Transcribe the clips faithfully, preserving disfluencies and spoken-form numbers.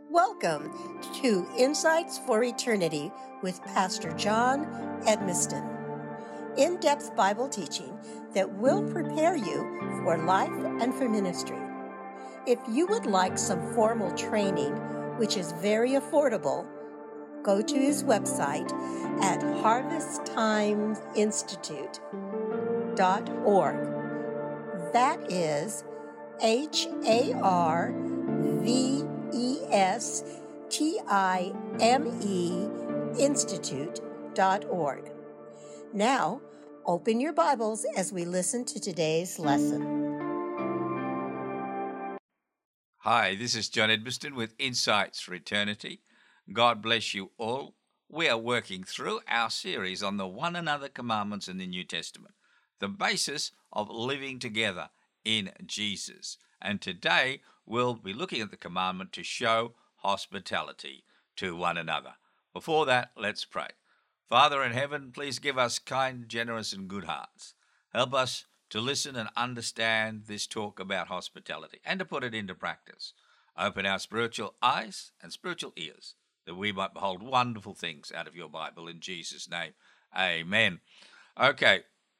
Welcome to Insights for Eternity with Pastor John Edmiston. In-depth Bible teaching that will prepare you for life and for ministry. If you would like some formal training, which is very affordable, go to his website at harvest times institute dot org. That is H A R V E S T I M E institute dot org. Now, open your Bibles as we listen to today's lesson. Hi, this is John Edmiston with Insights for Eternity. God bless you all. We are working through our series on the one another commandments in the New Testament, the basis of living together in Jesus. And today we'll be looking at the commandment to show hospitality to one another. Before that, let's pray. Father in heaven, please give us kind, generous, and good hearts. Help us to listen and understand this talk about hospitality and to put it into practice. Open our spiritual eyes and spiritual ears that we might behold wonderful things out of your Bible. In Jesus' name, amen. Okay,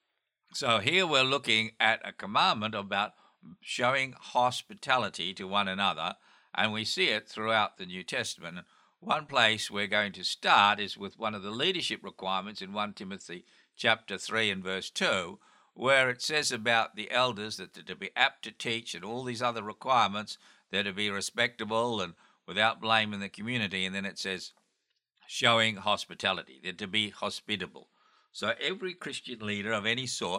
so here we're looking at a commandment about showing hospitality to one another, and we see it throughout the New Testament. One place we're going to start is with one of the leadership requirements in First Timothy chapter three and verse two, where it says about the elders that they're to be apt to teach and all these other requirements, they're to be respectable and without blame in the community. And then it says showing hospitality, they're to be hospitable. So every Christian leader of any sort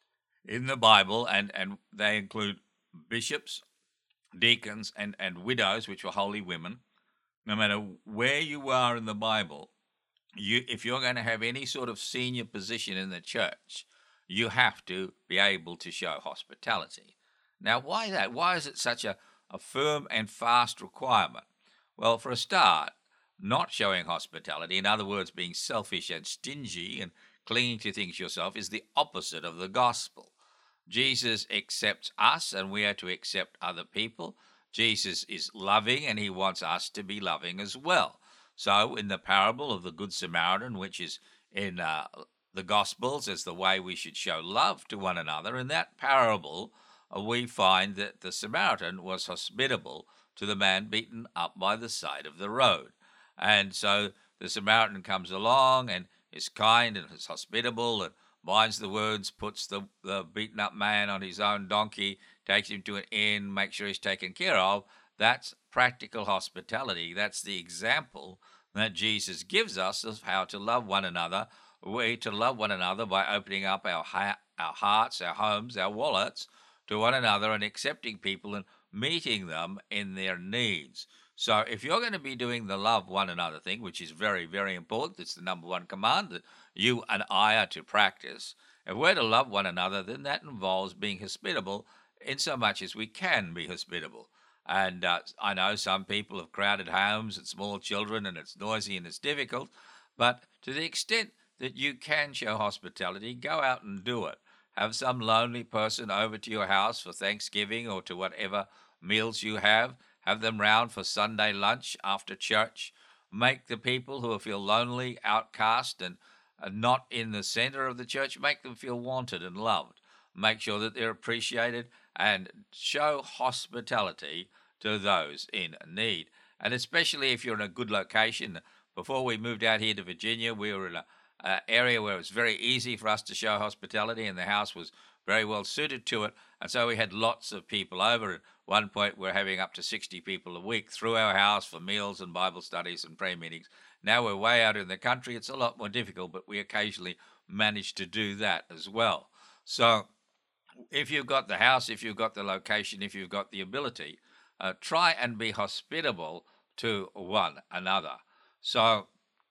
in the Bible, and, and they include bishops, deacons, and, and widows, which were holy women, no matter where you are in the Bible, you if you're going to have any sort of senior position in the church, you have to be able to show hospitality. Now, why that? Why is it such a, a firm and fast requirement? Well, for a start, not showing hospitality, in other words, being selfish and stingy and clinging to things yourself, is the opposite of the gospel. Jesus accepts us and we are to accept other people. Jesus is loving and he wants us to be loving as well. So in the parable of the Good Samaritan, which is in uh, the Gospels as the way we should show love to one another, in that parable uh, we find that the Samaritan was hospitable to the man beaten up by the side of the road. And so the Samaritan comes along and is kind and is hospitable and minds the words, puts the, the beaten up man on his own donkey, takes him to an inn, makes sure he's taken care of. That's practical hospitality. That's the example that Jesus gives us of how to love one another. We to love one another by opening up our ha- our hearts, our homes, our wallets to one another and accepting people and meeting them in their needs. So if you're going to be doing the love one another thing, which is very, very important, it's the number one command that you and I are to practice. If we're to love one another, then that involves being hospitable in so much as we can be hospitable. And uh, I know some people have crowded homes and small children and it's noisy and it's difficult, but to the extent that you can show hospitality, go out and do it. Have some lonely person over to your house for Thanksgiving or to whatever meals you have. Have them round for Sunday lunch after church. Make the people who feel lonely, outcast, and not in the center of the church, make them feel wanted and loved. Make sure that they're appreciated and show hospitality to those in need. And especially if you're in a good location. Before we moved out here to Virginia, we were in a Uh, area where it was very easy for us to show hospitality, and the house was very well suited to it, and so we had lots of people over. At one point, we're having up to sixty people a week through our house for meals and Bible studies and prayer meetings. Now we're way out in the country. It's a lot more difficult, but we occasionally manage to do that as well. So if you've got the house, if you've got the location, if you've got the ability, uh, try and be hospitable to one another. So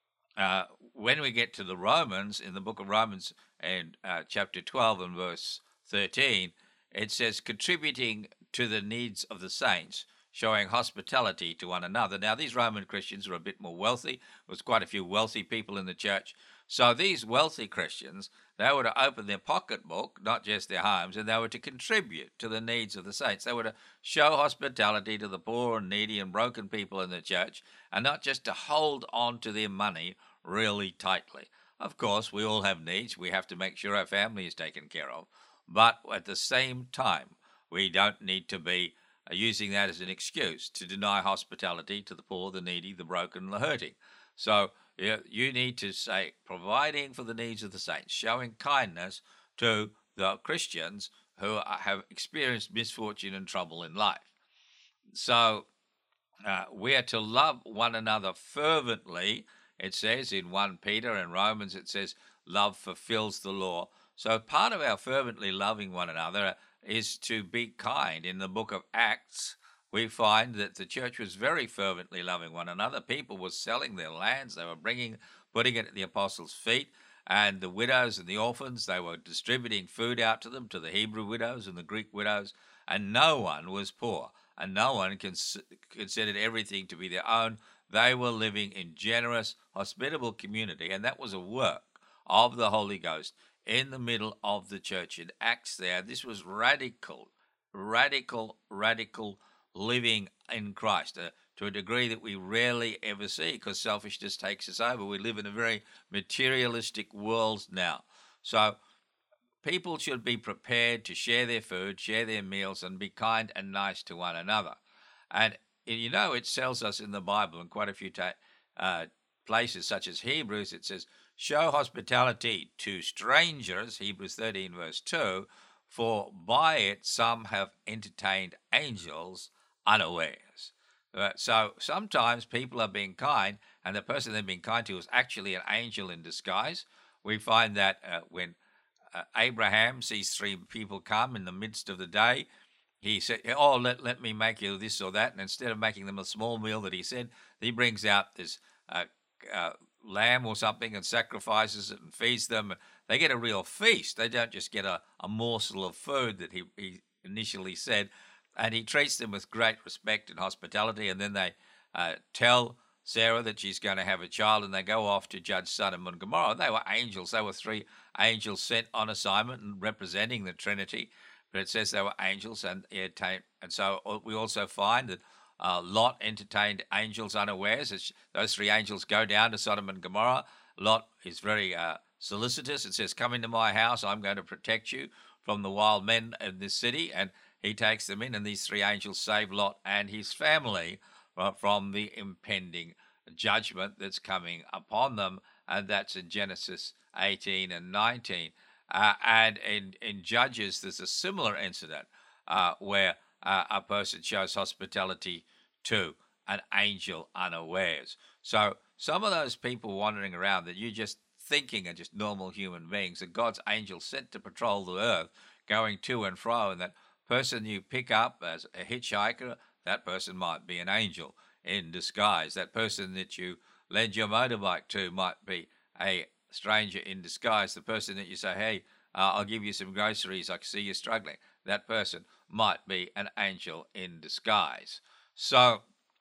Uh, when we get to the Romans, in the book of Romans and uh, chapter twelve and verse thirteen, it says contributing to the needs of the saints, showing hospitality to one another. Now, these Roman Christians are a bit more wealthy. There was quite a few wealthy people in the church. So these wealthy Christians, they were to open their pocketbook, not just their homes, and they were to contribute to the needs of the saints. They were to show hospitality to the poor and needy and broken people in the church, and not just to hold on to their money really tightly. Of course, we all have needs. We have to make sure our family is taken care of. But at the same time, we don't need to be using that as an excuse to deny hospitality to the poor, the needy, the broken, and the hurting. So you, you need to say, providing for the needs of the saints, showing kindness to the Christians who have experienced misfortune and trouble in life. So uh, we are to love one another fervently. It says in First Peter and Romans, it says, love fulfills the law. So part of our fervently loving one another is to be kind. In the book of Acts, we find that the church was very fervently loving one another. People were selling their lands. They were bringing, putting it at the apostles' feet. And the widows and the orphans, they were distributing food out to them, to the Hebrew widows and the Greek widows. And no one was poor. And no one cons- considered everything to be their own. They were living in generous, hospitable community. And that was a work of the Holy Ghost in the middle of the church in Acts there. This was radical, radical, radical living in Christ uh, to a degree that we rarely ever see because selfishness takes us over. We live in a very materialistic world now. So people should be prepared to share their food, share their meals, and be kind and nice to one another. And you know, it tells us in the Bible in quite a few ta- uh, places, such as Hebrews, it says, show hospitality to strangers, Hebrews thirteen, verse two, for by it some have entertained angels unawares. Uh, so sometimes people are being kind, and the person they're being kind to is actually an angel in disguise. We find that uh, when uh, Abraham sees three people come in the midst of the day, he said, oh, let, let me make you this or that. And instead of making them a small meal that he said, he brings out this uh, uh, lamb or something and sacrifices it and feeds them. They get a real feast. They don't just get a, a morsel of food that he, he initially said. And he treats them with great respect and hospitality. And then they uh, tell Sarah that she's going to have a child, and they go off to judge Sodom and Gomorrah. They were angels. They were three angels sent on assignment and representing the Trinity. But it says they were angels, and and so we also find that uh, Lot entertained angels unawares. As those three angels go down to Sodom and Gomorrah. Lot is very uh, solicitous. It says, come into my house. I'm going to protect you from the wild men in this city. And he takes them in, and these three angels save Lot and his family from the impending judgment that's coming upon them. And that's in Genesis eighteen and nineteen. Uh, and in, in Judges, there's a similar incident uh, where uh, a person shows hospitality to an angel unawares. So some of those people wandering around that you're just thinking are just normal human beings, that God's angels sent to patrol the earth, going to and fro, and that person you pick up as a hitchhiker, that person might be an angel in disguise. That person that you lend your motorbike to might be a stranger in disguise. The person that you say, hey, uh, I'll give you some groceries, I can see you're struggling. That person might be an angel in disguise. So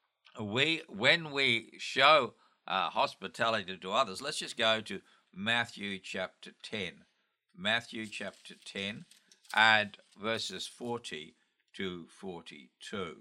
we, when we show uh, hospitality to others, let's just go to Matthew chapter ten. Matthew chapter ten and verses forty to forty-two.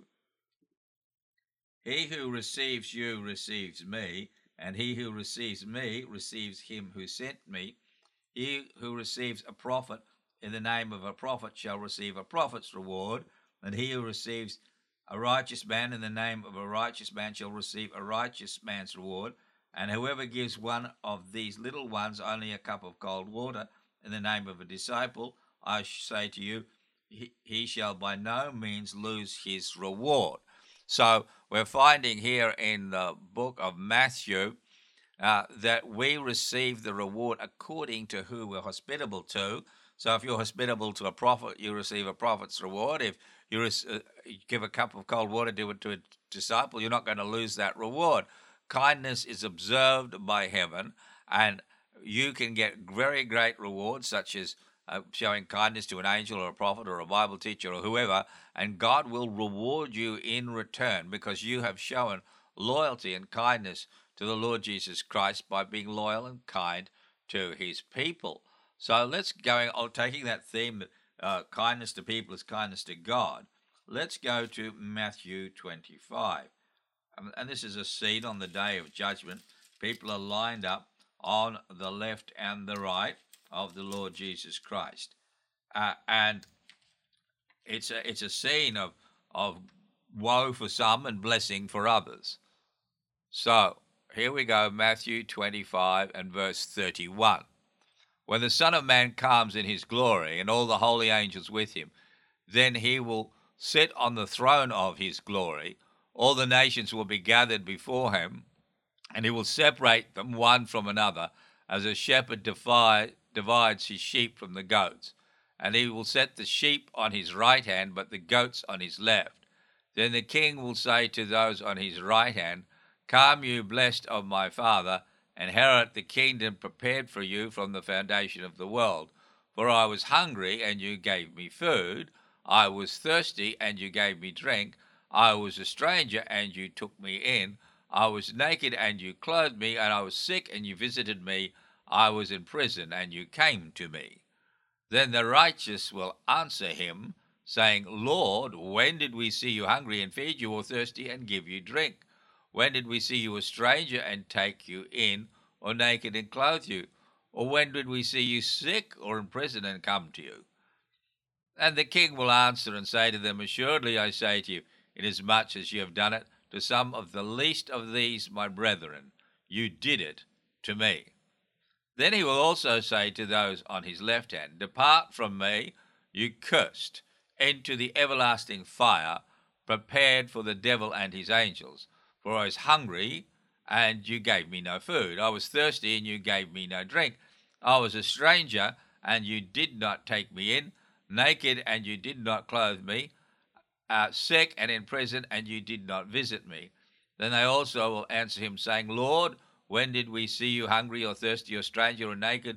He who receives you receives me, and he who receives me receives him who sent me. He who receives a prophet in the name of a prophet shall receive a prophet's reward, and he who receives a righteous man in the name of a righteous man shall receive a righteous man's reward. And whoever gives one of these little ones only a cup of cold water in the name of a disciple, I say to you, he, he shall by no means lose his reward. So we're finding here in the book of Matthew uh, that we receive the reward according to who we're hospitable to. So if you're hospitable to a prophet, you receive a prophet's reward. If you uh, give a cup of cold water to, to a disciple, you're not going to lose that reward. Kindness is observed by heaven, and you can get very great rewards, such as uh, showing kindness to an angel or a prophet or a Bible teacher or whoever, and God will reward you in return because you have shown loyalty and kindness to the Lord Jesus Christ by being loyal and kind to his people. So let's go, oh, taking that theme, uh, kindness to people is kindness to God, let's go to Matthew twenty-five. Um, and this is a scene on the day of judgment. People are lined up on the left and the right of the Lord Jesus Christ. Uh, and it's a, it's a scene of, of woe for some and blessing for others. So here we go, Matthew twenty-five and verse thirty-one. When the Son of Man comes in his glory and all the holy angels with him, then he will sit on the throne of his glory. All the nations will be gathered before him, and he will separate them one from another, as a shepherd divide, divides his sheep from the goats. And he will set the sheep on his right hand, but the goats on his left. Then the king will say to those on his right hand, Come, you blessed of my Father, inherit the kingdom prepared for you from the foundation of the world. For I was hungry, and you gave me food. I was thirsty, and you gave me drink. I was a stranger, and you took me in. I was naked, and you clothed me. And I was sick, and you visited me. I was in prison, and you came to me. Then the righteous will answer him, saying, Lord, when did we see you hungry and feed you, or thirsty and give you drink? When did we see you a stranger and take you in, or naked and clothe you? Or when did we see you sick or in prison and come to you? And the king will answer and say to them, Assuredly I say to you, inasmuch as you have done it to some of the least of these my brethren, you did it to me. Then he will also say to those on his left hand, Depart from me, you cursed, into the everlasting fire, prepared for the devil and his angels. For I was hungry, and you gave me no food. I was thirsty, and you gave me no drink. I was a stranger, and you did not take me in. Naked, and you did not clothe me. Uh, sick and in prison, and you did not visit me. Then they also will answer him, saying, Lord, when did we see you hungry or thirsty or stranger or naked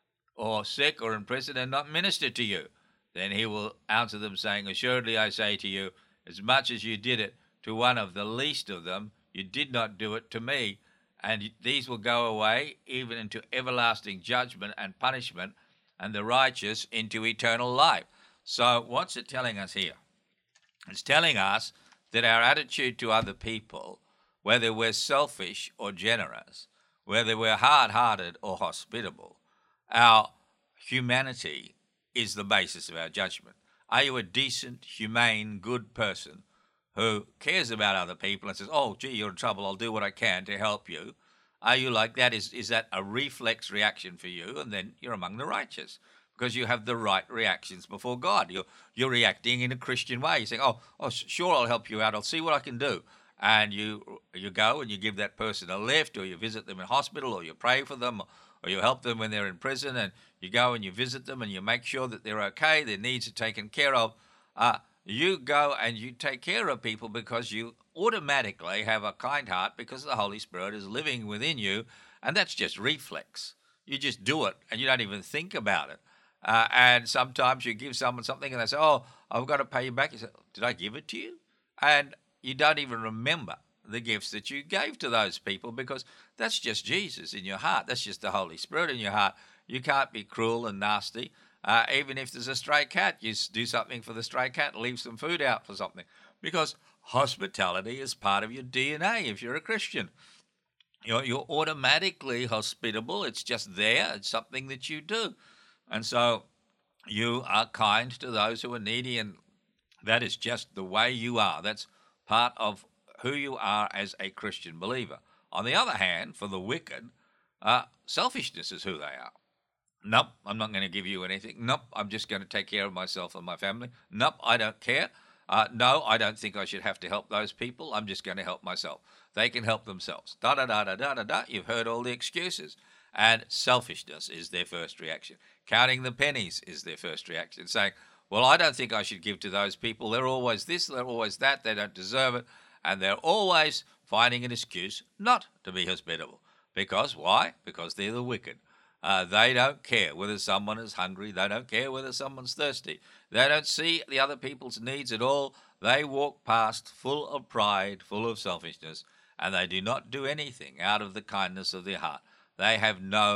or sick or in prison and not minister to you? Then he will answer them, saying, Assuredly I say to you, as much as you did it to one of the least of them, you did not do it to me. And these will go away even into everlasting judgment and punishment, and the righteous into eternal life. So what's it telling us here? It's telling us that our attitude to other people, whether we're selfish or generous, whether we're hard-hearted or hospitable, our humanity is the basis of our judgment. Are you a decent, humane, good person who cares about other people and says, oh, gee, you're in trouble, I'll do what I can to help you? Are you like that? Is, is that a reflex reaction for you? And then you're among the righteous because you have the right reactions before God. You're, you're reacting in a Christian way. You're saying, oh, oh, sure, I'll help you out. I'll see what I can do. And you you go and you give that person a lift, or you visit them in hospital, or you pray for them, or you help them when they're in prison, and you go and you visit them and you make sure that they're okay, their needs are taken care of. Uh, you go and you take care of people because you automatically have a kind heart because the Holy Spirit is living within you, and that's just reflex. You just do it and you don't even think about it. Uh, and sometimes you give someone something and they say, oh, I've got to pay you back. You say, did I give it to you? And you don't even remember the gifts that you gave to those people because that's just Jesus in your heart. That's just the Holy Spirit in your heart. You can't be cruel and nasty. Uh, even if there's a stray cat, you do something for the stray cat, leave some food out for something. Because hospitality is part of your D N A if you're a Christian. You're, you're automatically hospitable. It's just there. It's something that you do. And so you are kind to those who are needy, and that is just the way you are. That's part of who you are as a Christian believer. On the other hand, for the wicked, uh, selfishness is who they are. Nope, I'm not going to give you anything. Nope, I'm just going to take care of myself and my family. Nope, I don't care. Uh, no, I don't think I should have to help those people. I'm just going to help myself. They can help themselves. Da da da da da da da. You've heard all the excuses. And selfishness is their first reaction. Counting the pennies is their first reaction. Saying, well, I don't think I should give to those people. They're always this, they're always that. They don't deserve it. And they're always finding an excuse not to be hospitable. Because why? Because they're the wicked. Uh, they don't care whether someone is hungry. They don't care whether someone's thirsty. They don't see the other people's needs at all. They walk past full of pride, full of selfishness, and they do not do anything out of the kindness of their heart. They have no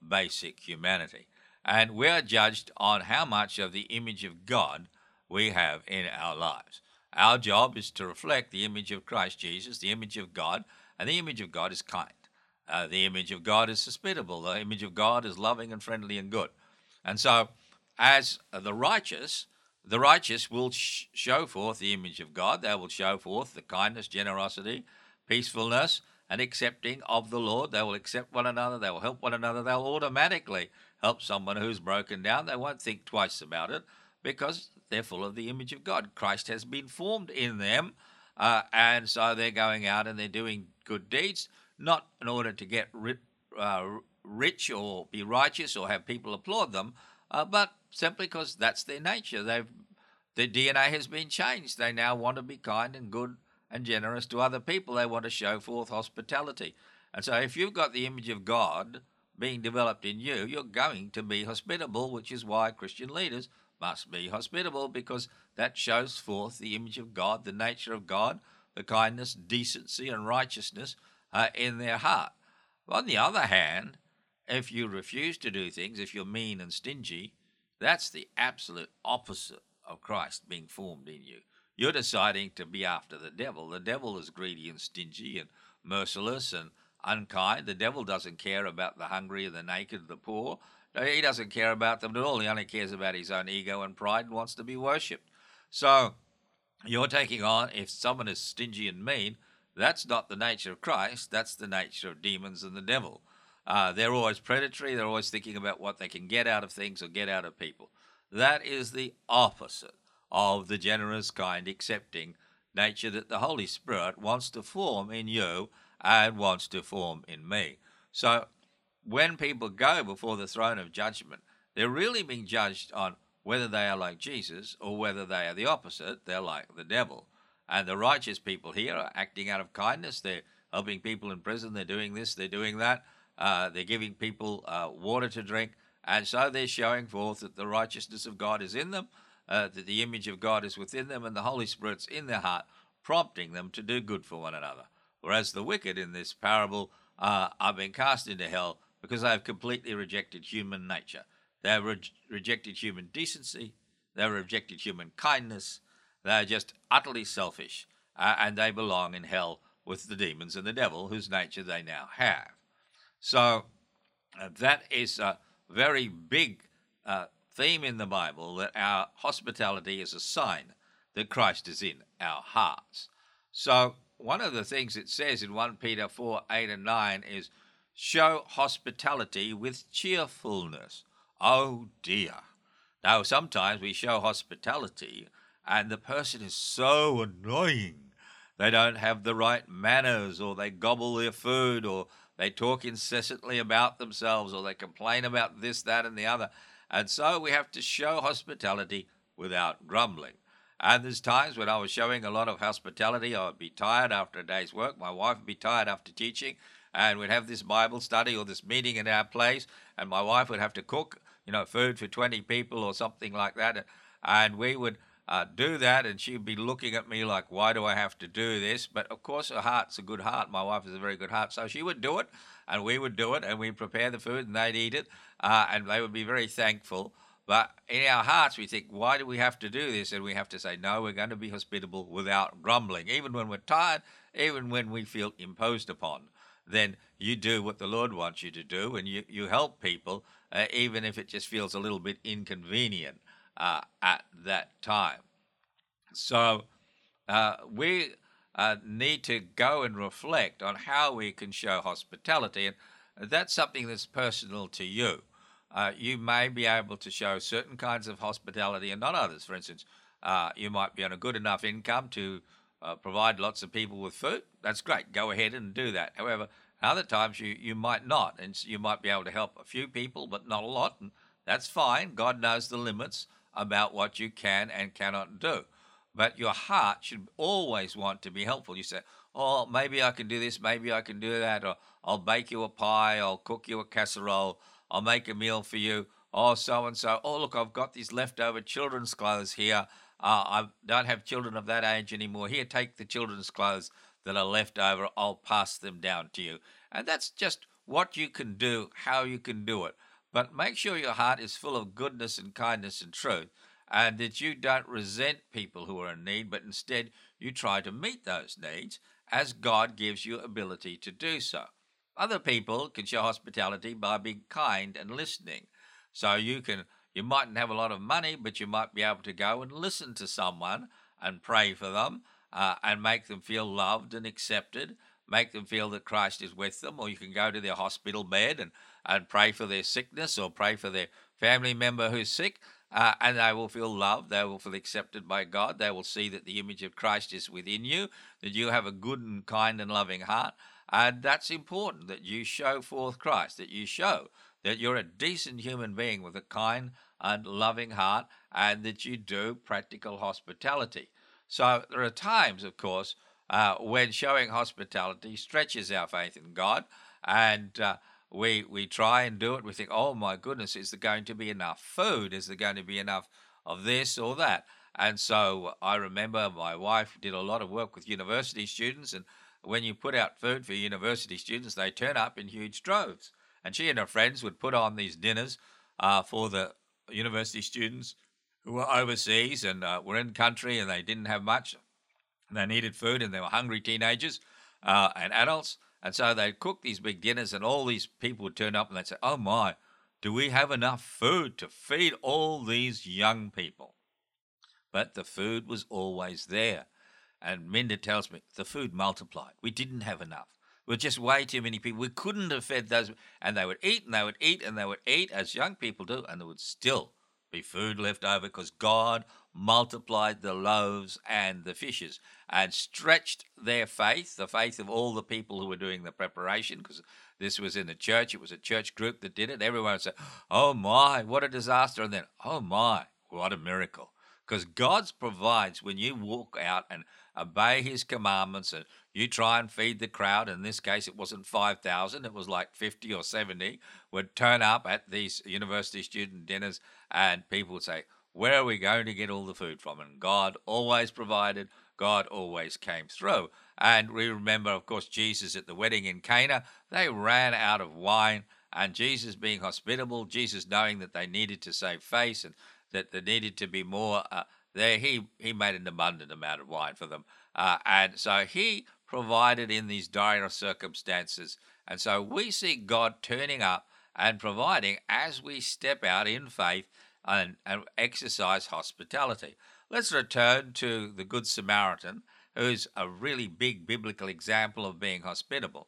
basic humanity. And we are judged on how much of the image of God we have in our lives. Our job is to reflect the image of Christ Jesus, the image of God, and the image of God is kind. Uh, the image of God is hospitable. The image of God is loving and friendly and good. And so, as the righteous, the righteous will sh- show forth the image of God. They will show forth the kindness, generosity, peacefulness, and accepting of the Lord. They will accept one another. They will help one another. They'll automatically help someone who's broken down. They won't think twice about it because they're full of the image of God. Christ has been formed in them, uh, and so they're going out and they're doing good deeds, not in order to get ri- uh, rich or be righteous or have people applaud them, uh, but simply because that's their nature. They've their D N A has been changed. They now want to be kind and good and generous to other people. They want to show forth hospitality. And so if you've got the image of God being developed in you, you're going to be hospitable, which is why Christian leaders must be hospitable, because that shows forth the image of God, the nature of God, the kindness, decency, and righteousness uh, in their heart. On the other hand, if you refuse to do things, if you're mean and stingy, that's the absolute opposite of Christ being formed in you. You're deciding to be after the devil. The devil is greedy and stingy and merciless and unkind. The devil doesn't care about the hungry, the naked, the poor. No, he doesn't care about them at all. He only cares about his own ego and pride and wants to be worshipped. So you're taking on, if someone is stingy and mean, that's not the nature of Christ. That's the nature of demons and the devil. Uh, they're always predatory. They're always thinking about what they can get out of things or get out of people. That is the opposite of the generous, kind, accepting nature that the Holy Spirit wants to form in you and wants to form in me. So when people go before the throne of judgment, they're really being judged on whether they are like Jesus or whether they are the opposite. They're like the devil. And the righteous people here are acting out of kindness. They're helping people in prison. They're doing this. They're doing that. Uh, they're giving people uh, water to drink. And so they're showing forth that the righteousness of God is in them, uh, that the image of God is within them, and the Holy Spirit's in their heart, prompting them to do good for one another. Whereas the wicked in this parable uh, are being cast into hell because they have completely rejected human nature. They have re- rejected human decency. They have rejected human kindness. They are just utterly selfish, uh, and they belong in hell with the demons and the devil, whose nature they now have. So uh, that is a very big uh, theme in the Bible, that our hospitality is a sign that Christ is in our hearts. So one of the things it says in First Peter four, eight and nine is, show hospitality with cheerfulness. Oh dear. Now sometimes we show hospitality and the person is so annoying. They don't have the right manners, or they gobble their food, or they talk incessantly about themselves, or they complain about this, that, and the other. And so we have to show hospitality without grumbling. And there's times when I was showing a lot of hospitality, I would be tired after a day's work. My wife would be tired after teaching, and we'd have this Bible study or this meeting in our place, and my wife would have to cook, you know, food for twenty people or something like that. And we would uh, do that, and she'd be looking at me like, why do I have to do this? But of course, her heart's a good heart. My wife is a very good heart. So she would do it, and we would do it, and we'd prepare the food, and they'd eat it, uh, and they would be very thankful. But in our hearts, we think, why do we have to do this? And we have to say, no, we're going to be hospitable without grumbling. Even when we're tired, even when we feel imposed upon, then you do what the Lord wants you to do, and you, you help people, uh, even if it just feels a little bit inconvenient uh, at that time. So uh, we uh, need to go and reflect on how we can show hospitality, and that's something that's personal to you. Uh, you may be able to show certain kinds of hospitality and not others. For instance, uh, you might be on a good enough income to uh, provide lots of people with food. That's great. Go ahead and do that. However, other times you, you might not, and so you might be able to help a few people, but not a lot, and that's fine. God knows the limits about what you can and cannot do. But your heart should always want to be helpful. You say, oh, maybe I can do this, maybe I can do that, or I'll bake you a pie, I'll cook you a casserole, I'll make a meal for you. Oh, so-and-so. Oh, look, I've got these leftover children's clothes here. Uh, I don't have children of that age anymore. Here, take the children's clothes that are left over. I'll pass them down to you. And that's just what you can do, how you can do it. But make sure your heart is full of goodness and kindness and truth, and that you don't resent people who are in need, but instead you try to meet those needs as God gives you ability to do so. Other people can show hospitality by being kind and listening. So you can you mightn't have a lot of money, but you might be able to go and listen to someone and pray for them, uh, and make them feel loved and accepted, make them feel that Christ is with them. Or you can go to their hospital bed and, and pray for their sickness, or pray for their family member who's sick, uh, and they will feel loved, they will feel accepted by God, they will see that the image of Christ is within you, that you have a good and kind and loving heart. And that's important, that you show forth Christ, that you show that you're a decent human being with a kind and loving heart, and that you do practical hospitality. So there are times, of course, uh, when showing hospitality stretches our faith in God, and uh, we we try and do it. We think, oh my goodness, is there going to be enough food? Is there going to be enough of this or that? And so I remember my wife did a lot of work with university students, and when you put out food for university students, they turn up in huge droves. And she and her friends would put on these dinners uh, for the university students who were overseas and uh, were in country, and they didn't have much. And they needed food, and they were hungry teenagers uh, and adults. And so they'd cook these big dinners, and all these people would turn up, and they'd say, oh my, do we have enough food to feed all these young people? But the food was always there. And Minda tells me the food multiplied. We didn't have enough. We were just way too many people. We couldn't have fed those. And they would eat and they would eat and they would eat as young people do. And there would still be food left over because God multiplied the loaves and the fishes and stretched their faith, the faith of all the people who were doing the preparation, because this was in a church. It was a church group that did it. Everyone would say, oh my, what a disaster. And then, oh my, what a miracle. Because God provides when you walk out and obey his commandments, and you try and feed the crowd. In this case, it wasn't five thousand, it was like fifty or seventy, would turn up at these university student dinners, and people would say, where are we going to get all the food from? And God always provided, God always came through. And we remember, of course, Jesus at the wedding in Cana, they ran out of wine, and Jesus being hospitable, Jesus knowing that they needed to save face and that there needed to be more uh, there, he, he made an abundant amount of wine for them. Uh, and so he provided in these dire circumstances. And so we see God turning up and providing as we step out in faith and, and exercise hospitality. Let's return to the Good Samaritan, who's a really big biblical example of being hospitable.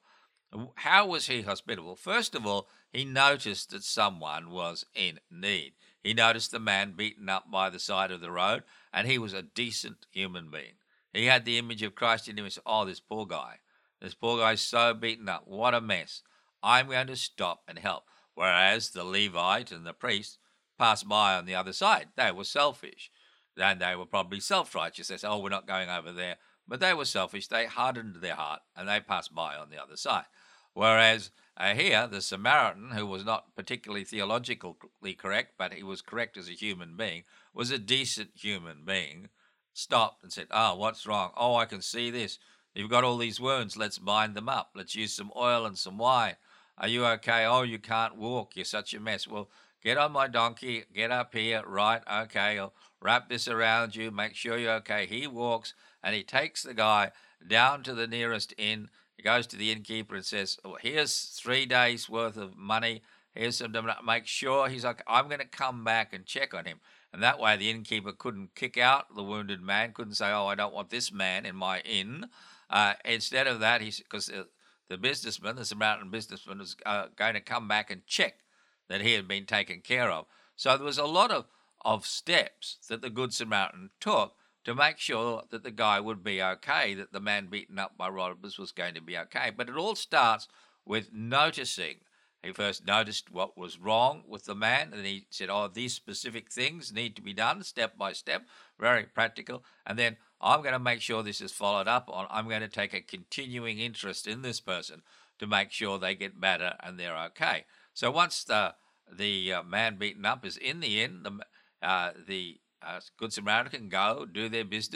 How was he hospitable? First of all, he noticed that someone was in need. He noticed the man beaten up by the side of the road, and he was a decent human being. He had the image of Christ in him and said, oh, this poor guy, this poor guy's so beaten up. What a mess. I'm going to stop and help. Whereas the Levite and the priest passed by on the other side. They were selfish. And they were probably self-righteous. They said, oh, we're not going over there. But they were selfish. They hardened their heart, and they passed by on the other side. Whereas uh, here, the Samaritan, who was not particularly theologically correct, but he was correct as a human being, was a decent human being, stopped and said, oh, what's wrong? Oh, I can see this. You've got all these wounds. Let's bind them up. Let's use some oil and some wine. Are you okay? Oh, you can't walk. You're such a mess. Well, get on my donkey. Get up here. Right, okay. I'll wrap this around you. Make sure you're okay. He walks, and he takes the guy down to the nearest inn. He goes to the innkeeper and says, oh, here's three days' worth of money. Here's some, make sure. He's like, I'm going to come back and check on him. And that way the innkeeper couldn't kick out the wounded man, couldn't say, oh, I don't want this man in my inn. Uh, instead of that, he's because the, the businessman, the Samaritan businessman, was uh, going to come back and check that he had been taken care of. So there was a lot of, of steps that the Good Samaritan took to make sure that the guy would be okay, that the man beaten up by robbers was going to be okay. But it all starts with noticing. He first noticed what was wrong with the man, and he said, oh, these specific things need to be done step by step, very practical. And then I'm going to make sure this is followed up on. I'm going to take a continuing interest in this person to make sure they get better and they're okay. So once the the uh, man beaten up is in the inn, the, uh, the uh, Good Samaritan can go do their business,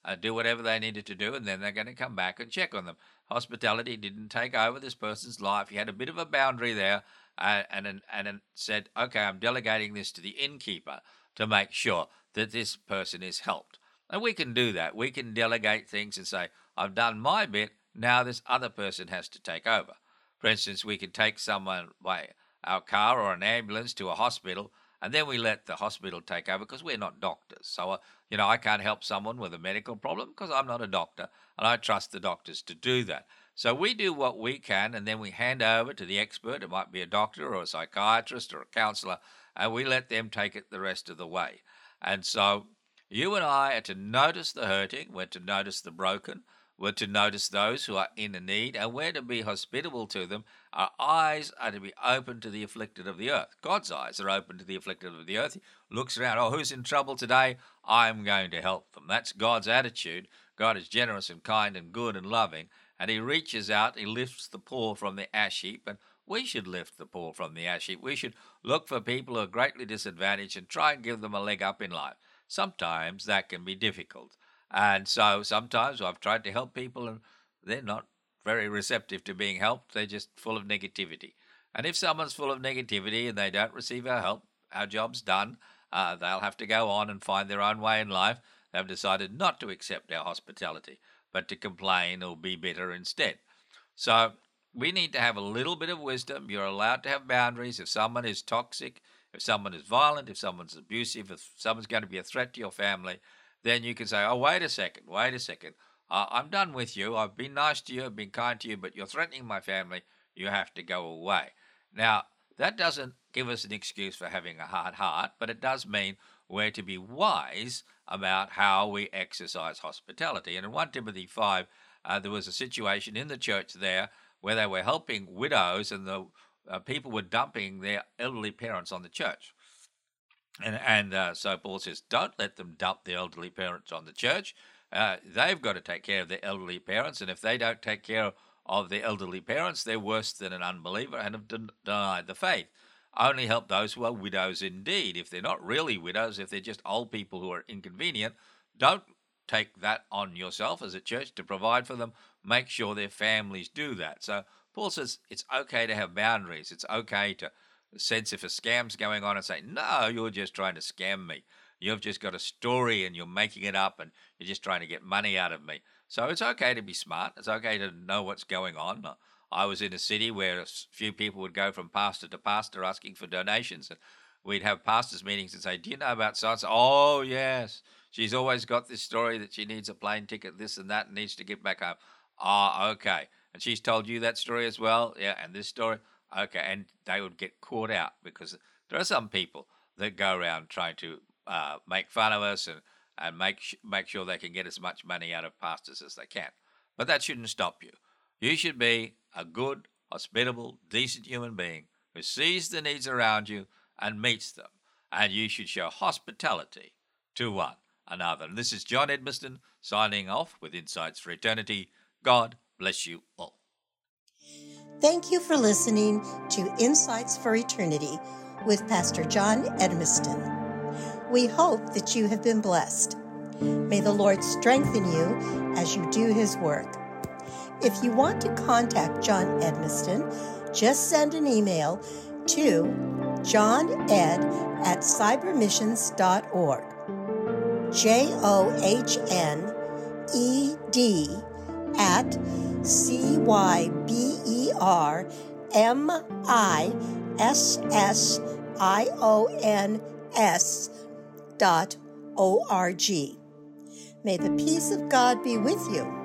uh, do whatever they needed to do, and then they're going to come back and check on them. Hospitality didn't take over this person's life. He had a bit of a boundary there, uh, and and and said, "Okay, I'm delegating this to the innkeeper to make sure that this person is helped." And we can do that. We can delegate things and say, "I've done my bit. Now this other person has to take over." For instance, we could take someone by our car or an ambulance to a hospital, and then we let the hospital take over because we're not doctors. So, uh, you know, I can't help someone with a medical problem because I'm not a doctor, and I trust the doctors to do that. So we do what we can, and then we hand over to the expert. It might be a doctor or a psychiatrist or a counselor, and we let them take it the rest of the way. And so you and I are to notice the hurting, we're to notice the broken, we're to notice those who are in need, and we're to be hospitable to them. Our eyes are to be open to the afflicted of the earth. God's eyes are open to the afflicted of the earth. He looks around, oh, who's in trouble today? I'm going to help them. That's God's attitude. God is generous and kind and good and loving, and he reaches out, he lifts the poor from the ash heap, and we should lift the poor from the ash heap. We should look for people who are greatly disadvantaged and try and give them a leg up in life. Sometimes that can be difficult. And so sometimes I've tried to help people and they're not very receptive to being helped. They're just full of negativity. And if someone's full of negativity and they don't receive our help, our job's done. Uh, they'll have to go on and find their own way in life. They've decided not to accept our hospitality, but to complain or be bitter instead. So we need to have a little bit of wisdom. You're allowed to have boundaries. If someone is toxic, if someone is violent, if someone's abusive, if someone's going to be a threat to your family, then you can say, oh, wait a second, wait a second. Uh, I'm done with you. I've been nice to you. I've been kind to you, but you're threatening my family. You have to go away. Now, that doesn't give us an excuse for having a hard heart, but it does mean we're to be wise about how we exercise hospitality. And in First Timothy five, uh, there was a situation in the church there where they were helping widows and the uh, people were dumping their elderly parents on the church. And, and uh, so Paul says, don't let them dump their elderly parents on the church. Uh, they've got to take care of their elderly parents. And if they don't take care of their elderly parents, they're worse than an unbeliever and have den- denied the faith. Only help those who are widows indeed. If they're not really widows, if they're just old people who are inconvenient, don't take that on yourself as a church to provide for them. Make sure their families do that. So Paul says it's okay to have boundaries. It's okay to sense if a scam's going on and say, no, you're just trying to scam me. You've just got a story and you're making it up and you're just trying to get money out of me. So it's okay to be smart. It's okay to know what's going on. I was in a city where a few people would go from pastor to pastor asking for donations, and we'd have pastors' meetings and say, do you know about so-and-so? Oh, yes. She's always got this story that she needs a plane ticket, this and that, and needs to get back home. Ah, oh, okay. And she's told you that story as well? Yeah, and this story? Okay, and they would get caught out because there are some people that go around trying to uh, make fun of us and, and make sh- make sure they can get as much money out of pastors as they can. But that shouldn't stop you. You should be a good, hospitable, decent human being who sees the needs around you and meets them. And you should show hospitality to one another. And this is John Edmiston signing off with Insights for Eternity. God bless you all. Thank you for listening to Insights for Eternity with Pastor John Edmiston. We hope that you have been blessed. May the Lord strengthen you as you do his work. If you want to contact John Edmiston, just send an email to johned at cybermissions dot org. J O H N E D at C Y B E R M I S S I O N S dot O R G. May the peace of God be with you.